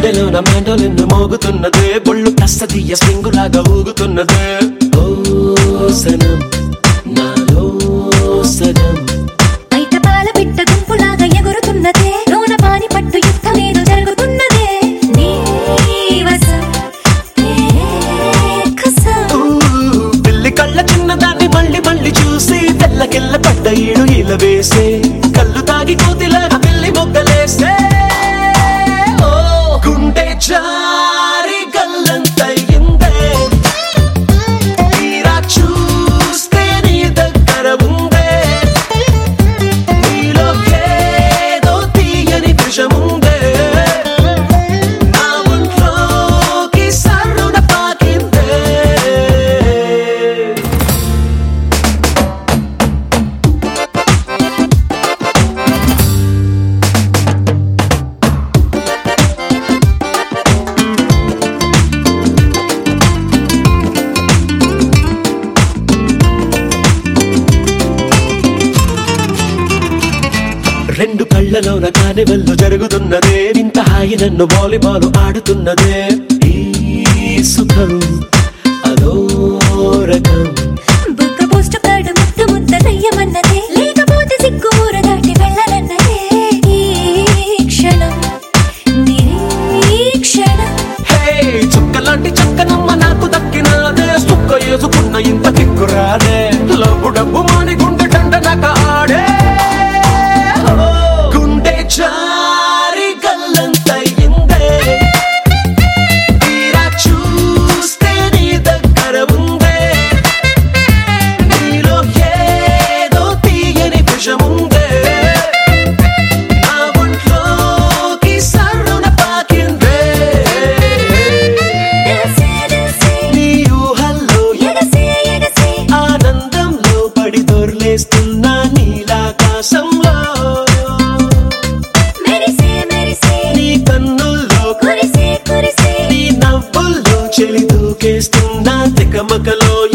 గుండెలోన మ్యాండోలిన్ మోగుతున్నదే బొళ్ళు కస్తదీయ స్ప్రింగులాగా ఊగుతున్నదే ఓ సనం నాలో సగం బయట పాల పిట్ట గుంపులాగా ఎగురుతున్నదే లోన పాని పట్టు యుద్ధమేదో జరుగుతున్నదే నీ వసం పిల్లి కళ్ళ చిన్నదాన్ని మళ్ళీ మళ్ళీ చూసి తెల్లకెళ్ళ పడ్డ ఈడు ఇలా వేసే కళ్ళు తాగి కోతిలాగా పిల్లి మొగ్గలేసే ఓ గుండె జారి గల్లంతయిందే తీరా చూస్తే నీ దగ్గర ఉందే నీలో ఏదో తీయని విషముందే నా ఒంట్లోకి సర్రున పాకిందే రెండు కళ్ళలోన కానివెల్లు జరుగుతున్నదే ఇంత హాయి నన్ను వాలీబాల్ ఆడుతున్నదే ఈ సుఖం అదో రకం బుక్క పోస్ట్ కార్డు ముద్దు ముద్దనయ్యమన్నదే లేకపోతే సిగ్గు ఊర దాటి వెళ్ళనన్నదే ఈ క్షణం నిరీక్షణం హే చుక్కలాంటి చక్కనమ్మ నాకు దక్కినదే సుక్క వేసుకున్న ఇంత కిక్కురాదే లబ్బు డబ్బు మాని గుండె టండనక ఆడే గుండె జారి గల్లంతయిందే తీరా చూస్తే నీ దగ్గర ఉందే నీలో ఏదో తీయని విషముందే నా ఒంట్లోకి సర్రున పాకిందే నీ ఊహల్లో ఎగసే ఆనందంలో పడి దొర్లేస్తున్నా నీలాకాశంలో నీ కన్నుల్లో కురిసే నీ నవ్వుల్లో చెలి దూకేస్తున్నా తికమకలో